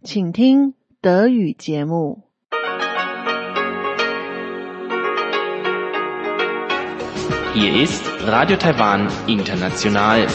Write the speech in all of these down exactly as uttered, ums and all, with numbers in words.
请听德语节目。 Hier ist Radio Taiwan International.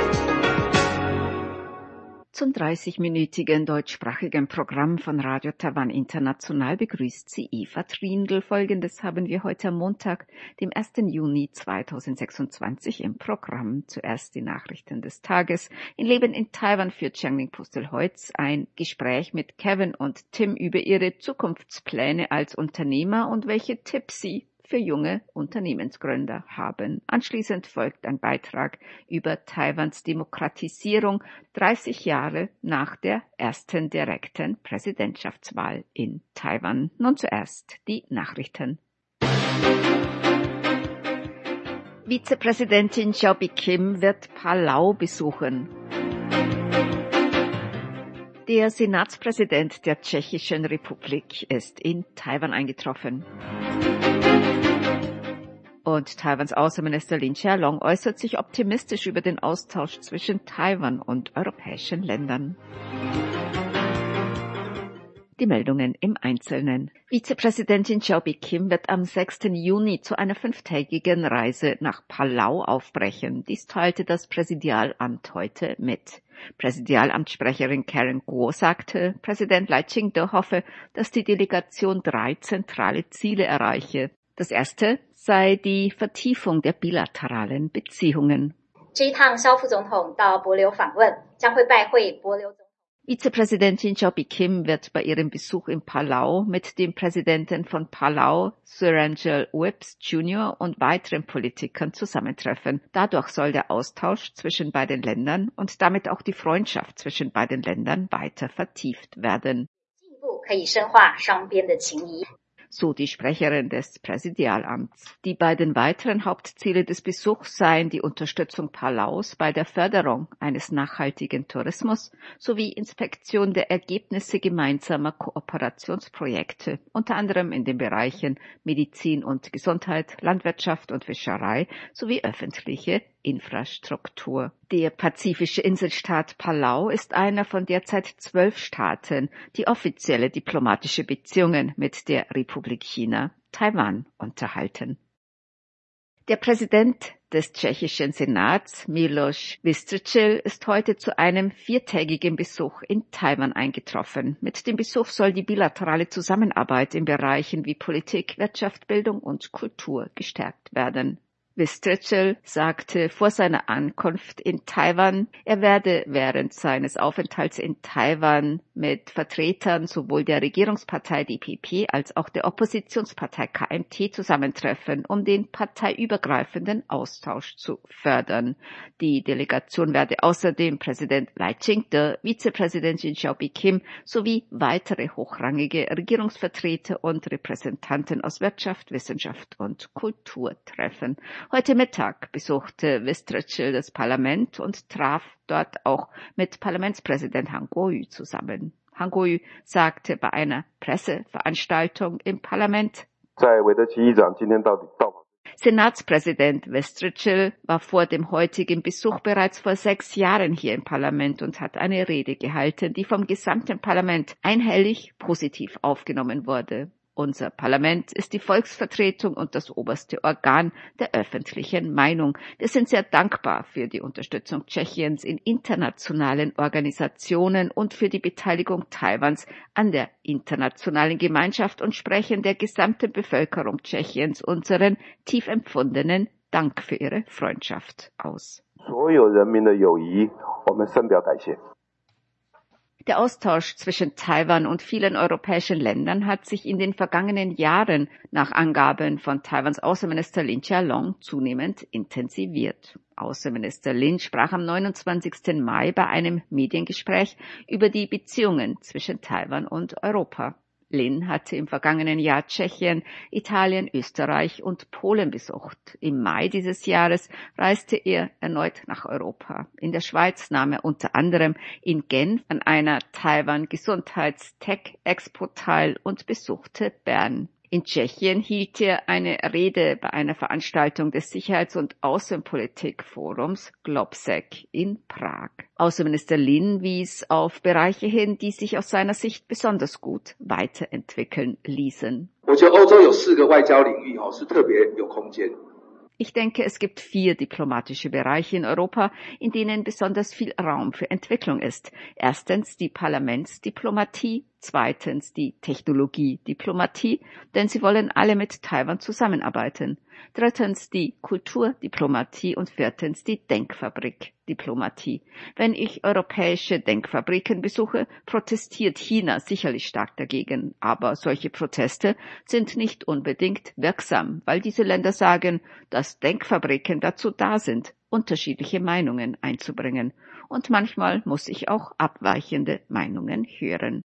Zum dreißigminütigen deutschsprachigen Programm von Radio Taiwan International begrüßt sie Eva Trindl. Folgendes haben wir heute am Montag, dem ersten Juni zweitausendsechsundzwanzig im Programm. Zuerst die Nachrichten des Tages. In Leben in Taiwan führt Xiangling Postel-Heutz ein Gespräch mit Kevin und Tim über ihre Zukunftspläne als Unternehmer und welche Tipps sie für junge Unternehmensgründer haben. Anschließend folgt ein Beitrag über Taiwans Demokratisierung dreißig Jahre nach der ersten direkten Präsidentschaftswahl in Taiwan. Nun zuerst die Nachrichten. Vizepräsidentin Xiaobi Kim wird Palau besuchen. Der Senatspräsident der Tschechischen Republik ist in Taiwan eingetroffen. Und Taiwans Außenminister Lin Chia-long äußert sich optimistisch über den Austausch zwischen Taiwan und europäischen Ländern. Die Meldungen im Einzelnen. Vizepräsidentin Xiaobi Kim wird am sechsten Juni zu einer fünftägigen Reise nach Palau aufbrechen. Dies teilte das Präsidialamt heute mit. Präsidialamtssprecherin Karen Guo sagte, Präsident Lai Ching-te hoffe, dass die Delegation drei zentrale Ziele erreiche. Das erste sei die Vertiefung der bilateralen Beziehungen. Vizepräsidentin Xiaobi Kim wird bei ihrem Besuch in Palau mit dem Präsidenten von Palau, Surangel Whips Junior und weiteren Politikern zusammentreffen. Dadurch soll der Austausch zwischen beiden Ländern und damit auch die Freundschaft zwischen beiden Ländern weiter vertieft werden. So die Sprecherin des Präsidialamts. Die beiden weiteren Hauptziele des Besuchs seien die Unterstützung Palaus bei der Förderung eines nachhaltigen Tourismus sowie Inspektion der Ergebnisse gemeinsamer Kooperationsprojekte, unter anderem in den Bereichen Medizin und Gesundheit, Landwirtschaft und Fischerei sowie öffentliche Infrastruktur. Der pazifische Inselstaat Palau ist einer von derzeit zwölf Staaten, die offizielle diplomatische Beziehungen mit der Republik China, Taiwan, unterhalten. Der Präsident des tschechischen Senats, Miloš Vystrčil, ist heute zu einem viertägigen Besuch in Taiwan eingetroffen. Mit dem Besuch soll die bilaterale Zusammenarbeit in Bereichen wie Politik, Wirtschaft, Bildung und Kultur gestärkt werden. Vystrčil sagte vor seiner Ankunft in Taiwan, er werde während seines Aufenthalts in Taiwan mit Vertretern sowohl der Regierungspartei D P P als auch der Oppositionspartei K M T zusammentreffen, um den parteiübergreifenden Austausch zu fördern. Die Delegation werde außerdem Präsident Lai Ching-te, Vizepräsidentin Xiaobi Kim sowie weitere hochrangige Regierungsvertreter und Repräsentanten aus Wirtschaft, Wissenschaft und Kultur treffen. Heute Mittag besuchte Vystrčil das Parlament und traf dort auch mit Parlamentspräsident Han Kuo-yu zusammen. Han Kuo-yu sagte bei einer Presseveranstaltung im Parlament, Senatspräsident Vystrčil war vor dem heutigen Besuch bereits vor sechs Jahren hier im Parlament und hat eine Rede gehalten, die vom gesamten Parlament einhellig positiv aufgenommen wurde. Unser Parlament ist die Volksvertretung und das oberste Organ der öffentlichen Meinung. Wir sind sehr dankbar für die Unterstützung Tschechiens in internationalen Organisationen und für die Beteiligung Taiwans an der internationalen Gemeinschaft und sprechen der gesamten Bevölkerung Tschechiens unseren tief empfundenen Dank für ihre Freundschaft aus. Der Austausch zwischen Taiwan und vielen europäischen Ländern hat sich in den vergangenen Jahren nach Angaben von Taiwans Außenminister Lin Chia-long zunehmend intensiviert. Außenminister Lin sprach am neunundzwanzigsten Mai bei einem Mediengespräch über die Beziehungen zwischen Taiwan und Europa. Lin hatte im vergangenen Jahr Tschechien, Italien, Österreich und Polen besucht. Im Mai dieses Jahres reiste er erneut nach Europa. In der Schweiz nahm er unter anderem in Genf an einer Taiwan-Gesundheits-Tech-Expo teil und besuchte Bern. In Tschechien hielt er eine Rede bei einer Veranstaltung des Sicherheits- und Außenpolitikforums Globsec in Prag. Außenminister Lin wies auf Bereiche hin, die sich aus seiner Sicht besonders gut weiterentwickeln ließen. Ich denke, es gibt vier diplomatische Bereiche in Europa, in denen besonders viel Raum für Entwicklung ist. Erstens die Parlamentsdiplomatie, zweitens die Technologiediplomatie, denn sie wollen alle mit Taiwan zusammenarbeiten. Drittens die Kulturdiplomatie und viertens die Denkfabrikdiplomatie. Wenn ich europäische Denkfabriken besuche, protestiert China sicherlich stark dagegen. Aber solche Proteste sind nicht unbedingt wirksam, weil diese Länder sagen, dass Denkfabriken dazu da sind, unterschiedliche Meinungen einzubringen. Und manchmal muss ich auch abweichende Meinungen hören.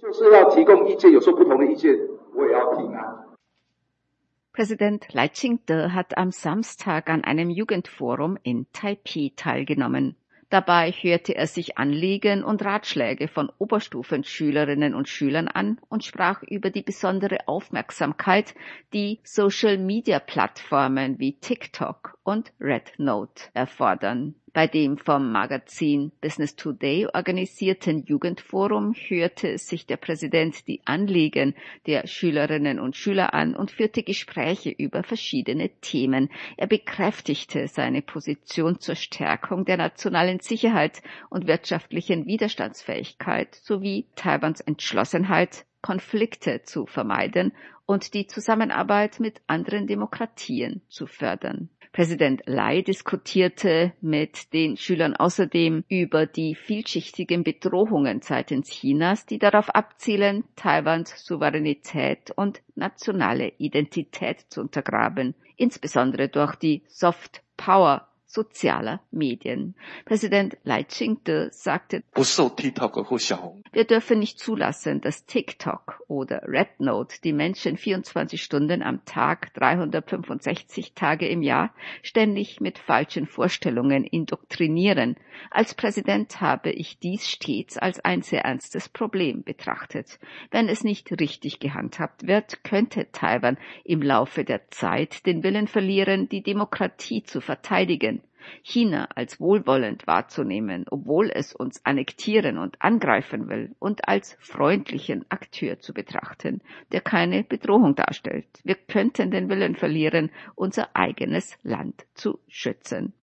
Präsident Lai Ching-te hat am Samstag an einem Jugendforum in Taipei teilgenommen. Dabei hörte er sich Anliegen und Ratschläge von Oberstufenschülerinnen und Schülern an und sprach über die besondere Aufmerksamkeit, die Social-Media-Plattformen wie TikTok und RedNote erfordern. Bei dem vom Magazin Business Today organisierten Jugendforum hörte sich der Präsident die Anliegen der Schülerinnen und Schüler an und führte Gespräche über verschiedene Themen. Er bekräftigte seine Position zur Stärkung der nationalen Sicherheit und wirtschaftlichen Widerstandsfähigkeit sowie Taiwans Entschlossenheit, Konflikte zu vermeiden und die Zusammenarbeit mit anderen Demokratien zu fördern. Präsident Lai diskutierte mit den Schülern außerdem über die vielschichtigen Bedrohungen seitens Chinas, die darauf abzielen, Taiwans Souveränität und nationale Identität zu untergraben, insbesondere durch die Soft Power sozialer Medien. Präsident Lai Ching-te sagte, wir dürfen nicht zulassen, dass TikTok oder RedNote die Menschen vierundzwanzig Stunden am Tag, dreihundertfünfundsechzig Tage im Jahr ständig mit falschen Vorstellungen indoktrinieren. Als Präsident habe ich dies stets als ein sehr ernstes Problem betrachtet. Wenn es nicht richtig gehandhabt wird, könnte Taiwan im Laufe der Zeit den Willen verlieren, die Demokratie zu verteidigen. China als wohlwollend wahrzunehmen, obwohl es uns annektieren und angreifen will, und als freundlichen Akteur zu betrachten, der keine Bedrohung darstellt. Wir könnten den Willen verlieren, unser eigenes Land zu schützen.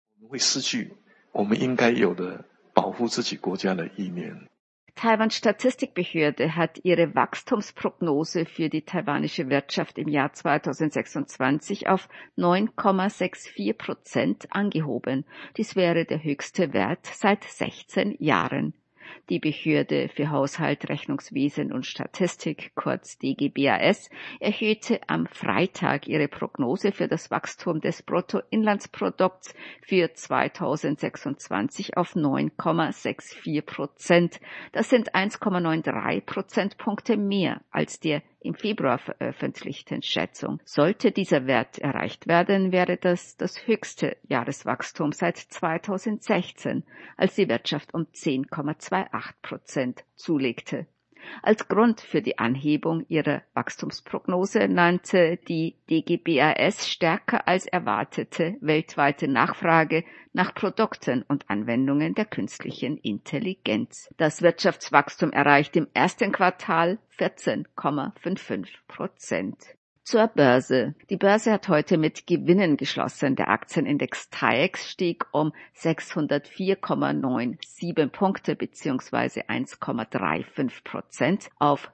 Taiwans Statistikbehörde hat ihre Wachstumsprognose für die taiwanische Wirtschaft im Jahr zweitausendsechsundzwanzig auf neun Komma vierundsechzig Prozent angehoben. Dies wäre der höchste Wert seit sechzehn Jahren. Die Behörde für Haushalt, Rechnungswesen und Statistik, kurz D G B A S, erhöhte am Freitag ihre Prognose für das Wachstum des Bruttoinlandsprodukts für zweitausendsechsundzwanzig auf neun Komma vierundsechzig Prozent. Das sind eins Komma dreiundneunzig Prozentpunkte mehr als der im Februar veröffentlichten Schätzung. Sollte dieser Wert erreicht werden, wäre das das höchste Jahreswachstum seit zweitausendsechzehn, als die Wirtschaft um zehn Komma achtundzwanzig Prozent zulegte. Als Grund für die Anhebung ihrer Wachstumsprognose nannte die D G B A S stärker als erwartete weltweite Nachfrage nach Produkten und Anwendungen der künstlichen Intelligenz. Das Wirtschaftswachstum erreicht im ersten Quartal vierzehn Komma fünfundfünfzig Prozent. Zur Börse. Die Börse hat heute mit Gewinnen geschlossen. Der Aktienindex T A I E X stieg um sechshundertvier Komma siebenundneunzig Punkte bzw. eins Komma fünfunddreißig Prozent auf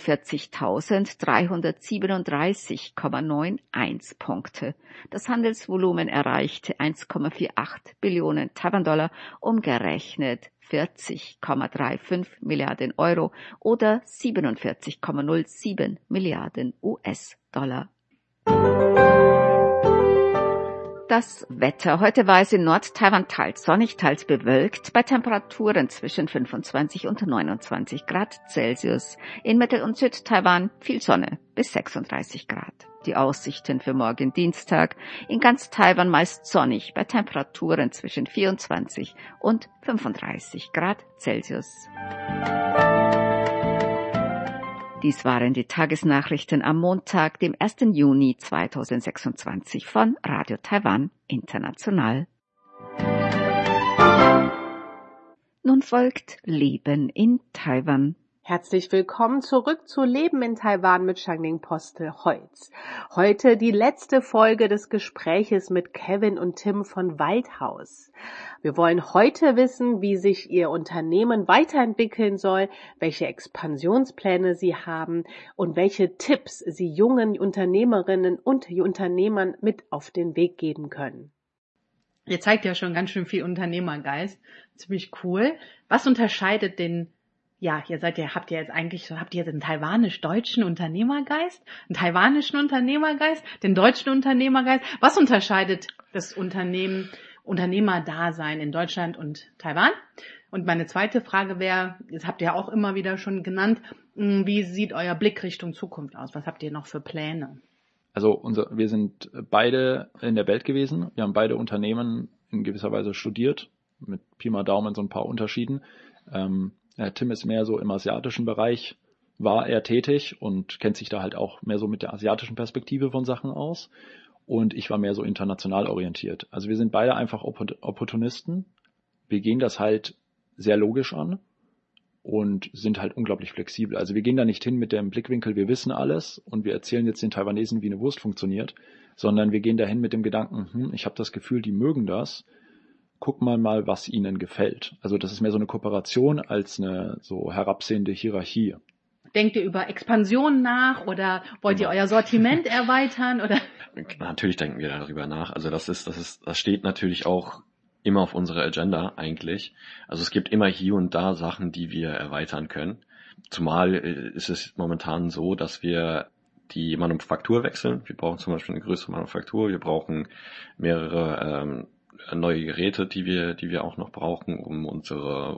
fünfundvierzigtausenddreihundertsiebenunddreißig Komma einundneunzig Punkte. Das Handelsvolumen erreichte eins Komma achtundvierzig Billionen Taiwan-Dollar, umgerechnet vierzig Komma fünfunddreißig Milliarden Euro oder siebenundvierzig Komma null sieben Milliarden U S-Dollar. Das Wetter. Heute war es in Nord-Taiwan teils sonnig, teils bewölkt, bei Temperaturen zwischen fünfundzwanzig und neunundzwanzig Grad Celsius. In Mittel- und Süd-Taiwan viel Sonne bis sechsunddreißig Grad. Die Aussichten für morgen Dienstag. In ganz Taiwan meist sonnig, bei Temperaturen zwischen vierundzwanzig und fünfunddreißig Grad Celsius. Dies waren die Tagesnachrichten am Montag, dem ersten Juni zweitausendsechsundzwanzig von Radio Taiwan International. Nun folgt Leben in Taiwan. Herzlich willkommen zurück zu Leben in Taiwan mit Xiangling Postel-Holz. Heute die letzte Folge des Gespräches mit Kevin und Tim von Waldhaus. Wir wollen heute wissen, wie sich ihr Unternehmen weiterentwickeln soll, welche Expansionspläne sie haben und welche Tipps sie jungen Unternehmerinnen und Unternehmern mit auf den Weg geben können. Ihr zeigt ja schon ganz schön viel Unternehmergeist. Ziemlich cool. Was unterscheidet den Ja, ihr seid ja, habt ihr jetzt eigentlich so, habt ihr jetzt einen taiwanisch-deutschen Unternehmergeist, einen taiwanischen Unternehmergeist, den deutschen Unternehmergeist? Was unterscheidet das Unternehmen, Unternehmerdasein in Deutschland und Taiwan? Und meine zweite Frage wäre, das habt ihr auch immer wieder schon genannt, wie sieht euer Blick Richtung Zukunft aus? Was habt ihr noch für Pläne? Also unser, wir sind beide in der Welt gewesen. Wir haben beide Unternehmen in gewisser Weise studiert, mit Pi mal Daumen so ein paar Unterschieden. Ähm, Ja, Tim ist mehr so im asiatischen Bereich, war er tätig und kennt sich da halt auch mehr so mit der asiatischen Perspektive von Sachen aus. Und ich war mehr so international orientiert. Also wir sind beide einfach Opportunisten. Wir gehen das halt sehr logisch an und sind halt unglaublich flexibel. Also wir gehen da nicht hin mit dem Blickwinkel, wir wissen alles und wir erzählen jetzt den Taiwanesen, wie eine Wurst funktioniert, sondern wir gehen dahin mit dem Gedanken, hm, ich habe das Gefühl, die mögen das. Guck mal mal, was ihnen gefällt. Also das ist mehr so eine Kooperation als eine so herabsehende Hierarchie. Denkt ihr über Expansion nach oder wollt ihr euer Sortiment erweitern oder? Natürlich denken wir darüber nach. Also das ist, das ist, das steht natürlich auch immer auf unserer Agenda eigentlich. Also es gibt immer hier und da Sachen, die wir erweitern können. Zumal ist es momentan so, dass wir die Manufaktur wechseln. Wir brauchen zum Beispiel eine größere Manufaktur. Wir brauchen mehrere ähm, neue Geräte, die wir, die wir auch noch brauchen, um unsere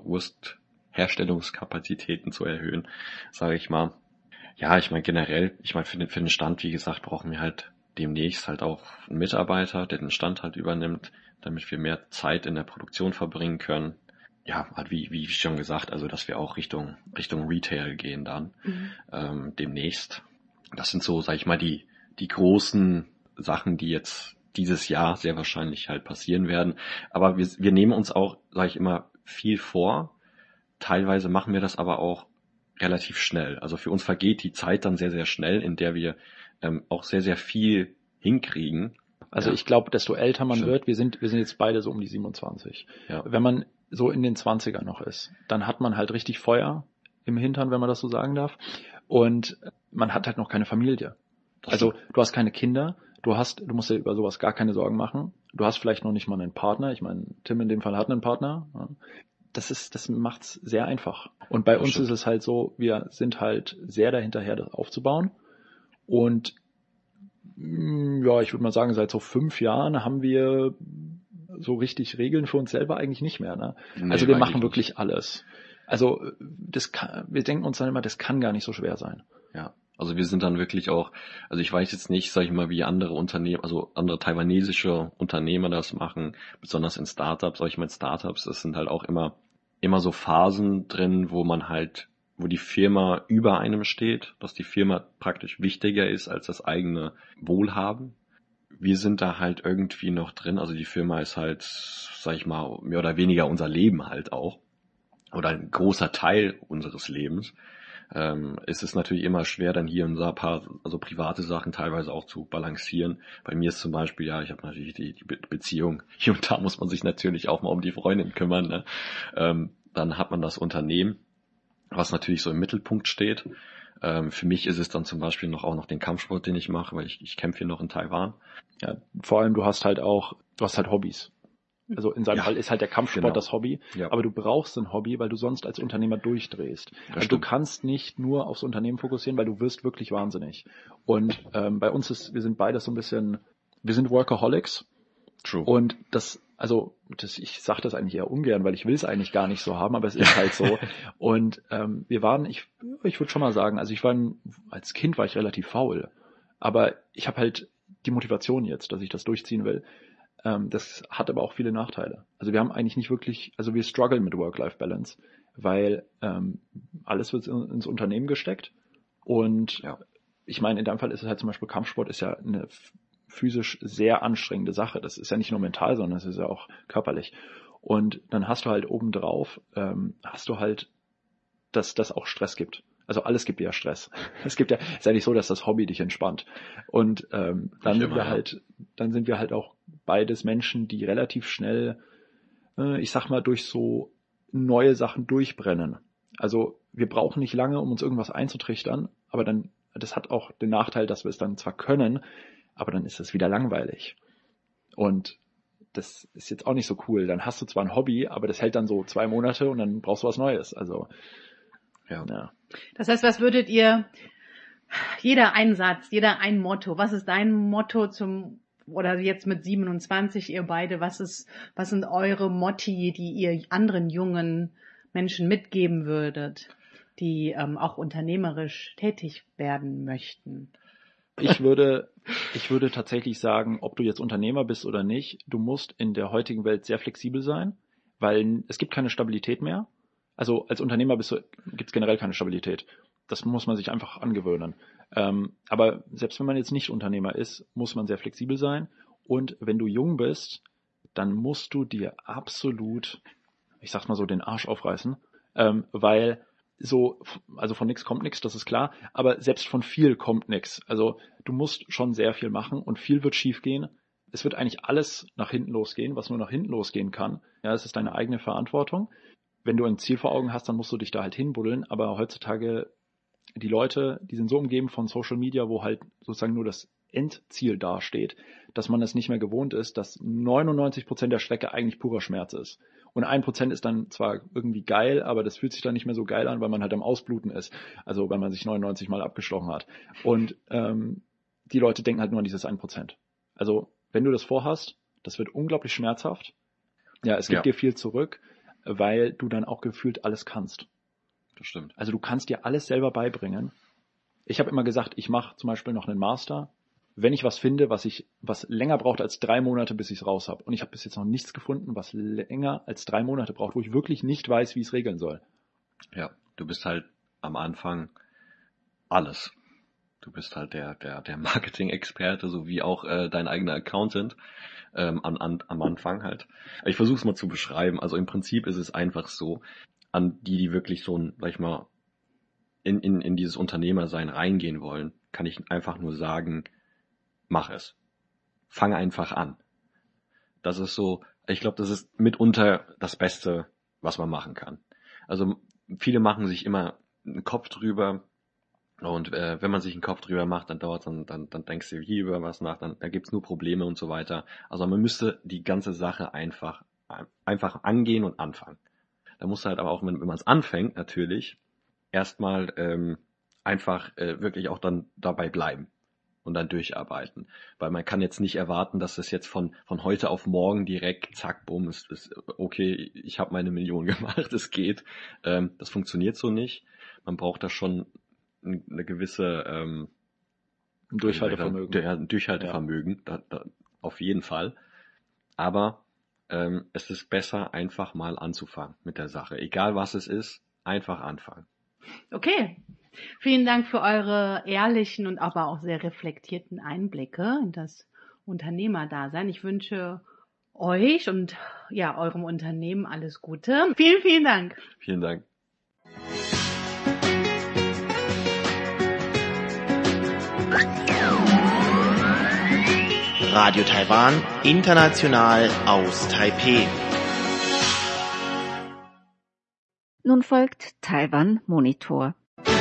Wurstherstellungskapazitäten zu erhöhen, sage ich mal. Ja, ich meine generell, ich meine für den, für den Stand, wie gesagt, brauchen wir halt demnächst halt auch einen Mitarbeiter, der den Stand halt übernimmt, damit wir mehr Zeit in der Produktion verbringen können. Ja, halt wie, wie schon gesagt, also dass wir auch Richtung, Richtung Retail gehen dann, mhm. ähm, demnächst. Das sind so, sag ich mal, die, die großen Sachen, die jetzt dieses Jahr sehr wahrscheinlich halt passieren werden. Aber wir, wir nehmen uns auch, sage ich immer, viel vor. Teilweise machen wir das aber auch relativ schnell. Also für uns vergeht die Zeit dann sehr, sehr schnell, in der wir ähm, auch sehr, sehr viel hinkriegen. Also ja. Ich glaube, desto älter man Stimmt. wird, wir sind wir sind jetzt beide so um die siebenundzwanzig. Ja. Wenn man so in den zwanzigern noch ist, dann hat man halt richtig Feuer im Hintern, wenn man das so sagen darf. Und man hat halt noch keine Familie. Das also stimmt. du hast keine Kinder. Du hast, du musst dir über sowas gar keine Sorgen machen. Du hast vielleicht noch nicht mal einen Partner. Ich meine, Tim in dem Fall hat einen Partner. Das ist, das macht's sehr einfach. Und bei Das uns stimmt. ist es halt so, wir sind halt sehr dahinterher, das aufzubauen. Und ja, ich würde mal sagen, seit so fünf Jahren haben wir so richtig Regeln für uns selber eigentlich nicht mehr. Ne? Nee, also wir machen nicht. wirklich alles. Also das kann, wir denken uns dann immer, das kann gar nicht so schwer sein. Ja. Also wir sind dann wirklich auch, also ich weiß jetzt nicht, sag ich mal, wie andere Unternehmen, also andere taiwanesische Unternehmer das machen, besonders in Startups, sag ich mal, in Startups, das sind halt auch immer, immer so Phasen drin, wo man halt, wo die Firma über einem steht, dass die Firma praktisch wichtiger ist als das eigene Wohlhaben. Wir sind da halt irgendwie noch drin, also die Firma ist halt, sag ich mal, mehr oder weniger unser Leben halt auch, oder ein großer Teil unseres Lebens. Ähm, es ist natürlich immer schwer, dann hier und da ein paar, also private Sachen teilweise auch zu balancieren. Bei mir ist zum Beispiel, ja, ich habe natürlich die, die Be- Beziehung. Hier und da muss man sich natürlich auch mal um die Freundin kümmern. Ne? Ähm, dann hat man das Unternehmen, was natürlich so im Mittelpunkt steht. Ähm, für mich ist es dann zum Beispiel noch auch noch den Kampfsport, den ich mache, weil ich, ich kämpfe hier noch in Taiwan. Ja, vor allem du hast halt auch, du hast halt Hobbys. Also in seinem Ja, Fall ist halt der Kampfsport genau. das Hobby, Ja. aber du brauchst ein Hobby, weil du sonst als Unternehmer durchdrehst. Das Also du stimmt. kannst nicht nur aufs Unternehmen fokussieren, weil du wirst wirklich wahnsinnig. Und ähm, bei uns ist, wir sind beide so ein bisschen, wir sind Workaholics. True. Und das, also das, ich sage das eigentlich eher ungern, weil ich will es eigentlich gar nicht so haben, aber es ist halt so. Und ähm, wir waren, ich, ich würde schon mal sagen, also ich war ein, als Kind war ich relativ faul, aber ich habe halt die Motivation jetzt, dass ich das durchziehen will. Ähm, das hat aber auch viele Nachteile. Also wir haben eigentlich nicht wirklich, also wir strugglen mit Work-Life-Balance, weil ähm, alles wird in, ins Unternehmen gesteckt Und Ja. ich meine, in deinem Fall ist es halt zum Beispiel Kampfsport ist ja eine physisch sehr anstrengende Sache. Das ist ja nicht nur mental, sondern es ist ja auch körperlich. Und dann hast du halt obendrauf, ähm, hast du halt, dass das auch Stress gibt. Also alles gibt ja Stress. Es gibt ja, es ist ja nicht so, dass das Hobby dich entspannt. Und ähm, dann Nicht sind immer, wir ja. halt, dann sind wir halt auch beides Menschen, die relativ schnell, äh, ich sag mal, durch so neue Sachen durchbrennen. Also wir brauchen nicht lange, um uns irgendwas einzutrichtern, aber dann, das hat auch den Nachteil, dass wir es dann zwar können, aber dann ist es wieder langweilig. Und das ist jetzt auch nicht so cool. Dann hast du zwar ein Hobby, aber das hält dann so zwei Monate und dann brauchst du was Neues. Also, Ja. ja. Das heißt, was würdet ihr, jeder ein Satz, jeder ein Motto, was ist dein Motto zum, oder jetzt mit siebenundzwanzig, ihr beide, was ist, was sind eure Motti, die ihr anderen jungen Menschen mitgeben würdet, die ähm, auch unternehmerisch tätig werden möchten? Ich würde, ich würde tatsächlich sagen, ob du jetzt Unternehmer bist oder nicht, du musst in der heutigen Welt sehr flexibel sein, weil es gibt keine Stabilität mehr. Also als Unternehmer bist du, gibt es generell keine Stabilität. Das muss man sich einfach angewöhnen. Ähm, aber selbst wenn man jetzt nicht Unternehmer ist, muss man sehr flexibel sein. Und wenn du jung bist, dann musst du dir absolut, ich sag's mal so, den Arsch aufreißen, ähm, weil so, also von nichts kommt nichts, das ist klar, aber selbst von viel kommt nichts. Also du musst schon sehr viel machen und viel wird schief gehen. Es wird eigentlich alles nach hinten losgehen, was nur nach hinten losgehen kann. Ja, es ist deine eigene Verantwortung. Wenn du ein Ziel vor Augen hast, dann musst du dich da halt hinbuddeln, aber heutzutage, die Leute, die sind so umgeben von Social Media, wo halt sozusagen nur das Endziel dasteht, dass man es nicht mehr gewohnt ist, dass neunundneunzig Prozent der Strecke eigentlich purer Schmerz ist. Und ein Prozent ist dann zwar irgendwie geil, aber das fühlt sich dann nicht mehr so geil an, weil man halt am Ausbluten ist. Also wenn man sich neunundneunzig Mal abgestochen hat. Und ähm, die Leute denken halt nur an dieses ein Prozent. Also wenn du das vorhast, das wird unglaublich schmerzhaft. Ja, es gibt Ja. dir viel zurück, weil du dann auch gefühlt alles kannst. Das stimmt. Also du kannst dir alles selber beibringen. Ich habe immer gesagt, ich mache zum Beispiel noch einen Master, wenn ich was finde, was ich was länger braucht als drei Monate, bis ich es raus habe. Und ich habe bis jetzt noch nichts gefunden, was länger als drei Monate braucht, wo ich wirklich nicht weiß, wie ich es regeln soll. Ja, du bist halt am Anfang alles. Du bist halt der der der Marketing-Experte, sowie auch äh, dein eigener Accountant ähm, an, an, am Anfang halt. Ich versuche es mal zu beschreiben. Also im Prinzip ist es einfach so, an die, die wirklich so ein, sag ich mal, in, in, in dieses Unternehmersein reingehen wollen, kann ich einfach nur sagen, mach es. Fang einfach an. Das ist so, ich glaube, das ist mitunter das Beste, was man machen kann. Also viele machen sich immer einen Kopf drüber und äh, wenn man sich einen Kopf drüber macht, dann dauert dann, dann, dann denkst du hier über was nach, dann, dann gibt's nur Probleme und so weiter. Also man müsste die ganze Sache einfach, einfach angehen und anfangen. Da muss halt aber auch, wenn, wenn man es anfängt, natürlich erstmal ähm, einfach äh, wirklich auch dann dabei bleiben und dann durcharbeiten. Weil man kann jetzt nicht erwarten, dass es jetzt von von heute auf morgen direkt, zack, bumm, ist, ist okay, ich habe meine Million gemacht, es geht. Ähm, das funktioniert so nicht. Man braucht da schon eine gewisse ähm, Ein Durchhaltevermögen. Ja, ein Durchhaltevermögen, ja. da, da, auf jeden Fall. Aber ähm, es ist besser, einfach mal anzufangen mit der Sache. Egal was es ist, einfach anfangen. Okay. Vielen Dank für eure ehrlichen und aber auch sehr reflektierten Einblicke in das Unternehmerdasein. Ich wünsche euch und ja, eurem Unternehmen alles Gute. Vielen, vielen Dank. Vielen Dank. Radio Taiwan, international aus Taipeh. Nun folgt Taiwan Monitor.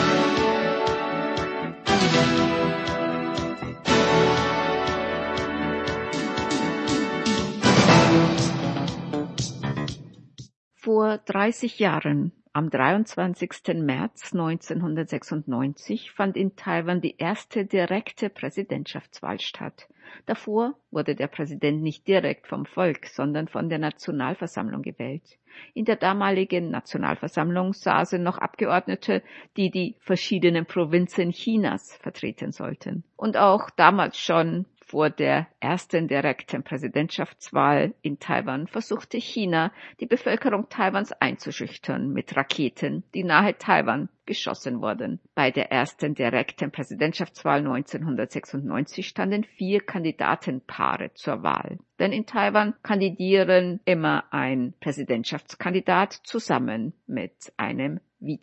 Vor dreißig Jahren, am dreiundzwanzigsten März neunzehnhundertsechsundneunzig, fand in Taiwan die erste direkte Präsidentschaftswahl statt. Davor wurde der Präsident nicht direkt vom Volk, sondern von der Nationalversammlung gewählt. In der damaligen Nationalversammlung saßen noch Abgeordnete, die die verschiedenen Provinzen Chinas vertreten sollten. Und auch damals schon, vor der ersten direkten Präsidentschaftswahl in Taiwan versuchte China, die Bevölkerung Taiwans einzuschüchtern mit Raketen, die nahe Taiwan geschossen wurden. Bei der ersten direkten Präsidentschaftswahl neunzehnhundertsechsundneunzig standen vier Kandidatenpaare zur Wahl. Denn in Taiwan kandidieren immer ein Präsidentschaftskandidat zusammen mit einem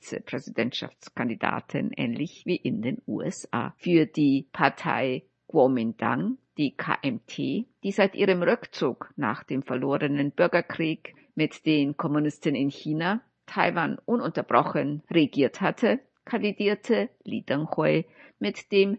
Vizepräsidentschaftskandidaten, ähnlich wie in den U S A. Für die Partei Kuomintang, die K M T, die seit ihrem Rückzug nach dem verlorenen Bürgerkrieg mit den Kommunisten in China Taiwan ununterbrochen regiert hatte, kandidierte Lee Teng-hui mit dem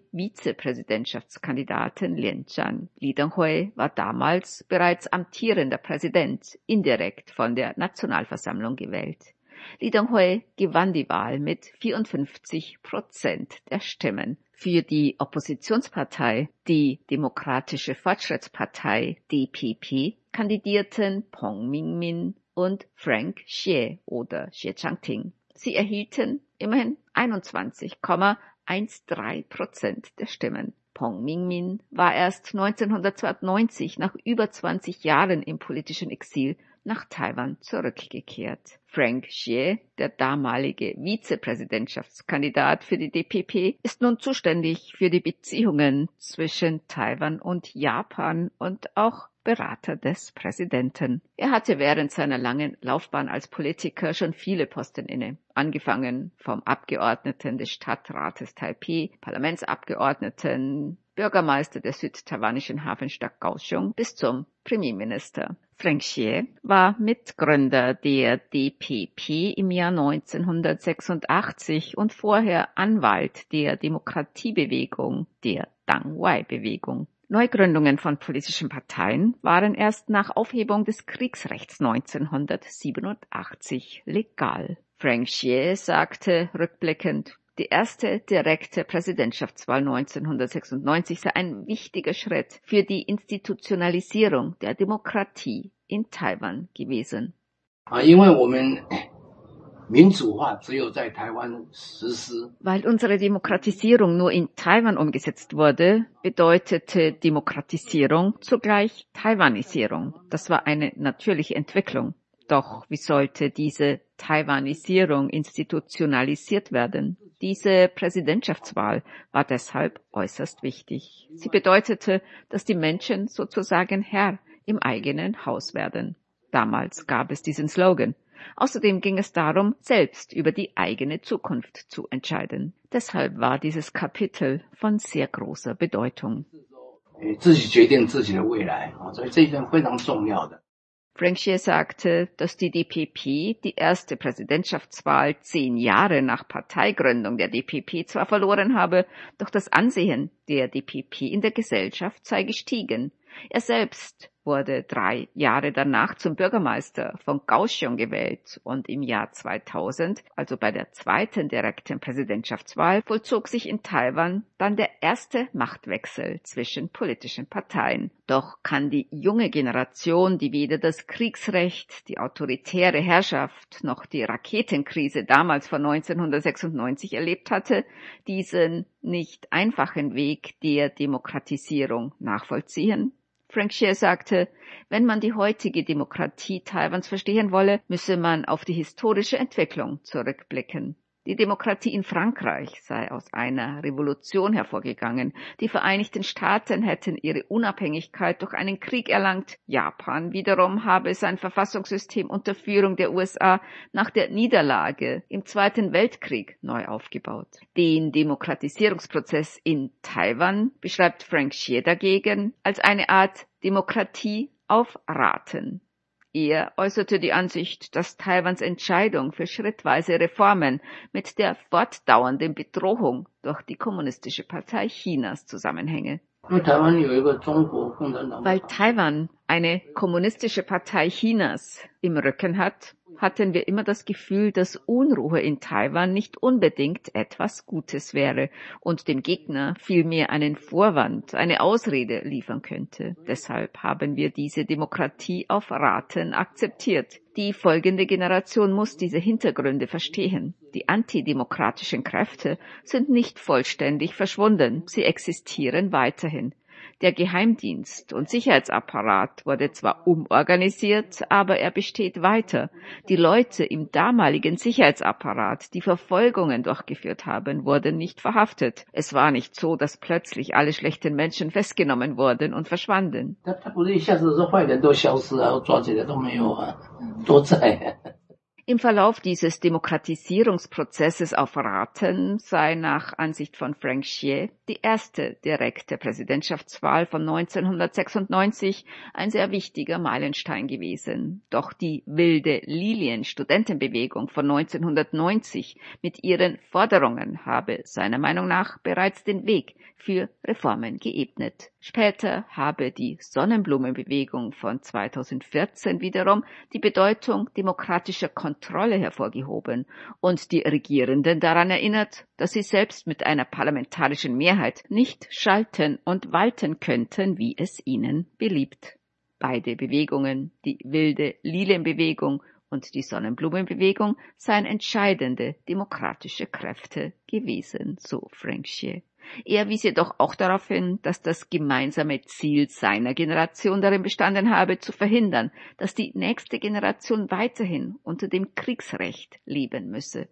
Vizepräsidentschaftskandidaten Lien Zhan. Lee Teng-hui war damals bereits amtierender Präsident, indirekt von der Nationalversammlung gewählt. Lee Teng-hui gewann die Wahl mit vierundfünfzig Prozent der Stimmen. Für die Oppositionspartei, die Demokratische Fortschrittspartei D P P, kandidierten Peng Mingmin und Frank Xie oder Xie Changting. Sie erhielten immerhin einundzwanzig Komma dreizehn Prozent der Stimmen. Peng Mingmin war erst neunzehnhundertzweiundneunzig, nach über zwanzig Jahren im politischen Exil, nach Taiwan zurückgekehrt. Frank Xie, der damalige Vizepräsidentschaftskandidat für die D P P, ist nun zuständig für die Beziehungen zwischen Taiwan und Japan und auch Berater des Präsidenten. Er hatte während seiner langen Laufbahn als Politiker schon viele Posten inne, angefangen vom Abgeordneten des Stadtrates Taipeh, Parlamentsabgeordneten, Bürgermeister der südtaiwanischen Hafenstadt Kaohsiung bis zum Premierminister. Frank Xie war Mitgründer der D P P im Jahr neunzehnhundertsechsundachtzig und vorher Anwalt der Demokratiebewegung, der Tangwai-Bewegung. Neugründungen von politischen Parteien waren erst nach Aufhebung des Kriegsrechts neunzehnhundertsiebenundachtzig legal. Frank Xie sagte rückblickend, die erste direkte Präsidentschaftswahl neunzehnhundertsechsundneunzig sei ein wichtiger Schritt für die Institutionalisierung der Demokratie in Taiwan gewesen. Weil unsere Demokratisierung nur in Taiwan umgesetzt wurde, bedeutete Demokratisierung zugleich Taiwanisierung. Das war eine natürliche Entwicklung. Doch wie sollte diese Taiwanisierung institutionalisiert werden? Diese Präsidentschaftswahl war deshalb äußerst wichtig. Sie bedeutete, dass die Menschen sozusagen Herr im eigenen Haus werden. Damals gab es diesen Slogan. Außerdem ging es darum, selbst über die eigene Zukunft zu entscheiden. Deshalb war dieses Kapitel von sehr großer Bedeutung. Frank Xie sagte, dass die D P P die erste Präsidentschaftswahl zehn Jahre nach Parteigründung der D P P zwar verloren habe, doch das Ansehen der D P P in der Gesellschaft sei gestiegen. Er selbst wurde drei Jahre danach zum Bürgermeister von Kaohsiung gewählt und im Jahr zweitausend, also bei der zweiten direkten Präsidentschaftswahl, vollzog sich in Taiwan dann der erste Machtwechsel zwischen politischen Parteien. Doch kann die junge Generation, die weder das Kriegsrecht, die autoritäre Herrschaft noch die Raketenkrise damals von neunzehnhundertsechsundneunzig erlebt hatte, diesen nicht einfachen Weg der Demokratisierung nachvollziehen? Frank Xie sagte, wenn man die heutige Demokratie Taiwans verstehen wolle, müsse man auf die historische Entwicklung zurückblicken. Die Demokratie in Frankreich sei aus einer Revolution hervorgegangen. Die Vereinigten Staaten hätten ihre Unabhängigkeit durch einen Krieg erlangt. Japan wiederum habe sein Verfassungssystem unter Führung der U S A nach der Niederlage im Zweiten Weltkrieg neu aufgebaut. Den Demokratisierungsprozess in Taiwan beschreibt Frank Xie dagegen als eine Art Demokratie auf Raten. Er äußerte die Ansicht, dass Taiwans Entscheidung für schrittweise Reformen mit der fortdauernden Bedrohung durch die Kommunistische Partei Chinas zusammenhänge. Weil Taiwan eine kommunistische Partei Chinas im Rücken hat, hatten wir immer das Gefühl, dass Unruhe in Taiwan nicht unbedingt etwas Gutes wäre und dem Gegner vielmehr einen Vorwand, eine Ausrede liefern könnte. Deshalb haben wir diese Demokratie auf Raten akzeptiert. Die folgende Generation muss diese Hintergründe verstehen. Die antidemokratischen Kräfte sind nicht vollständig verschwunden. Sie existieren weiterhin. Der Geheimdienst und Sicherheitsapparat wurde zwar umorganisiert, aber er besteht weiter. Die Leute im damaligen Sicherheitsapparat, die Verfolgungen durchgeführt haben, wurden nicht verhaftet. Es war nicht so, dass plötzlich alle schlechten Menschen festgenommen wurden und verschwanden. Im Verlauf dieses Demokratisierungsprozesses auf Raten sei nach Ansicht von Frank Xie die erste direkte Präsidentschaftswahl von neunzehnhundertsechsundneunzig ein sehr wichtiger Meilenstein gewesen. Doch die wilde Lilien-Studentenbewegung von neunzehnhundertneunzig mit ihren Forderungen habe seiner Meinung nach bereits den Weg für Reformen geebnet. Später habe die Sonnenblumenbewegung von zweitausendvierzehn wiederum die Bedeutung demokratischer Kontrolle hervorgehoben und die Regierenden daran erinnert, dass sie selbst mit einer parlamentarischen Mehrheit nicht schalten und walten könnten, wie es ihnen beliebt. Beide Bewegungen, die wilde Lilienbewegung und die Sonnenblumenbewegung, seien entscheidende demokratische Kräfte gewesen, so Frank Xie. Er wies jedoch auch darauf hin, dass das gemeinsame Ziel seiner Generation darin bestanden habe, zu verhindern, dass die nächste Generation weiterhin unter dem Kriegsrecht leben müsse.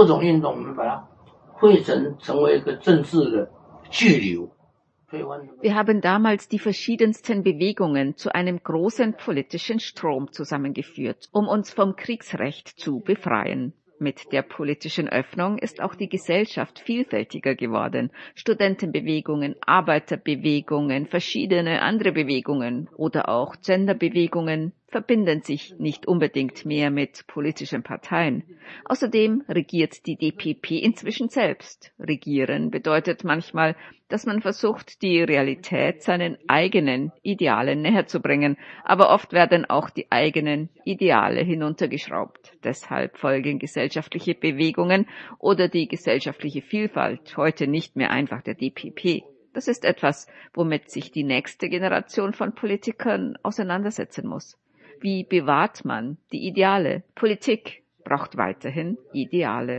Wir haben damals die verschiedensten Bewegungen zu einem großen politischen Strom zusammengeführt, um uns vom Kriegsrecht zu befreien. Mit der politischen Öffnung ist auch die Gesellschaft vielfältiger geworden. Studentenbewegungen, Arbeiterbewegungen, verschiedene andere Bewegungen oder auch Genderbewegungen verbinden sich nicht unbedingt mehr mit politischen Parteien. Außerdem regiert die D P P inzwischen selbst. Regieren bedeutet manchmal, dass man versucht, die Realität seinen eigenen Idealen näher zu bringen, aber oft werden auch die eigenen Ideale hinuntergeschraubt. Deshalb folgen gesellschaftliche Bewegungen oder die gesellschaftliche Vielfalt heute nicht mehr einfach der D P P. Das ist etwas, womit sich die nächste Generation von Politikern auseinandersetzen muss. Wie bewahrt man die Ideale? Politik braucht weiterhin Ideale.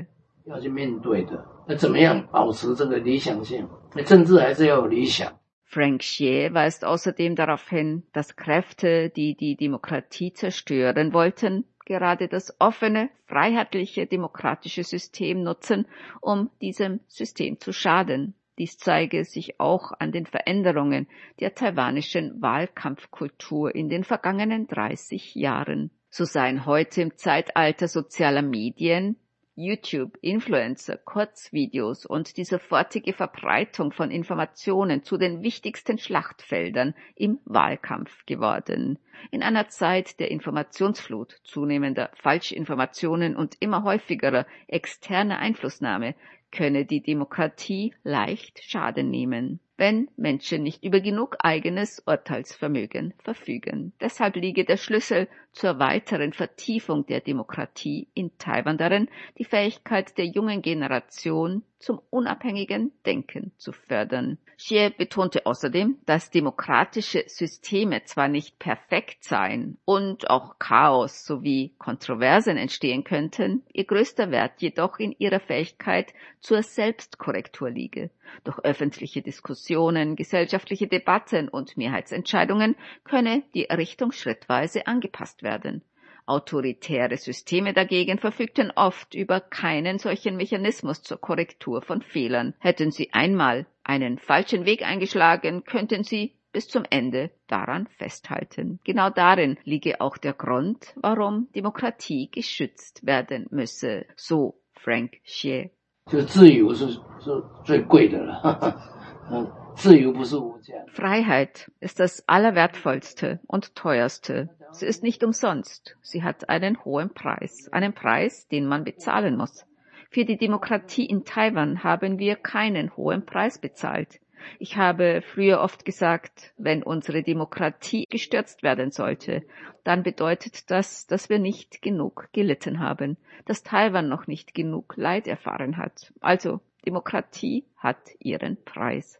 Frank Xie weist außerdem darauf hin, dass Kräfte, die die Demokratie zerstören wollten, gerade das offene, freiheitliche, demokratische System nutzen, um diesem System zu schaden. Dies zeige sich auch an den Veränderungen der taiwanischen Wahlkampfkultur in den vergangenen dreißig Jahren. So seien heute im Zeitalter sozialer Medien, YouTube, Influencer, Kurzvideos und die sofortige Verbreitung von Informationen zu den wichtigsten Schlachtfeldern im Wahlkampf geworden. In einer Zeit der Informationsflut, zunehmender Falschinformationen und immer häufigerer externer Einflussnahme könne die Demokratie leicht Schaden nehmen, wenn Menschen nicht über genug eigenes Urteilsvermögen verfügen. Deshalb liege der Schlüssel zur weiteren Vertiefung der Demokratie in Taiwan darin, die Fähigkeit der jungen Generation zum unabhängigen Denken zu fördern. Xie betonte außerdem, dass demokratische Systeme zwar nicht perfekt seien und auch Chaos sowie Kontroversen entstehen könnten, ihr größter Wert jedoch in ihrer Fähigkeit zur Selbstkorrektur liege. Durch öffentliche Diskussionen, gesellschaftliche Debatten und Mehrheitsentscheidungen könne die Richtung schrittweise angepasst werden. Autoritäre Systeme dagegen verfügten oft über keinen solchen Mechanismus zur Korrektur von Fehlern. Hätten sie einmal einen falschen Weg eingeschlagen, könnten sie bis zum Ende daran festhalten. Genau darin liege auch der Grund, warum Demokratie geschützt werden müsse, so Frank Xie. Freiheit ist das Allerwertvollste und Teuerste. Sie ist nicht umsonst. Sie hat einen hohen Preis, einen Preis, den man bezahlen muss. Für die Demokratie in Taiwan haben wir keinen hohen Preis bezahlt. Ich habe früher oft gesagt, wenn unsere Demokratie gestürzt werden sollte, dann bedeutet das, dass wir nicht genug gelitten haben, dass Taiwan noch nicht genug Leid erfahren hat. Also, Demokratie hat ihren Preis.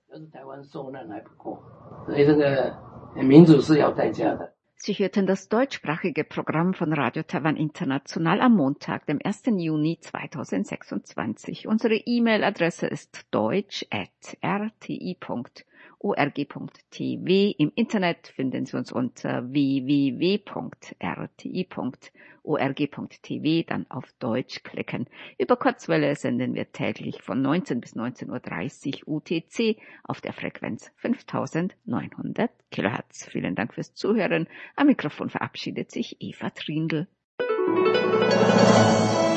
Sie hörten das deutschsprachige Programm von Radio Taiwan International am Montag, dem ersten Juni zweitausendsechsundzwanzig. Unsere E-Mail-Adresse ist deutsch at r t i punkt o r g punkt t v. Im Internet finden Sie uns unter w w w punkt r t i punkt org punkt t v, dann auf Deutsch klicken. Über Kurzwelle senden wir täglich von neunzehn bis neunzehn Uhr dreißig U T C auf der Frequenz fünftausendneunhundert Kilohertz. Vielen Dank fürs Zuhören. Am Mikrofon verabschiedet sich Eva Trindl.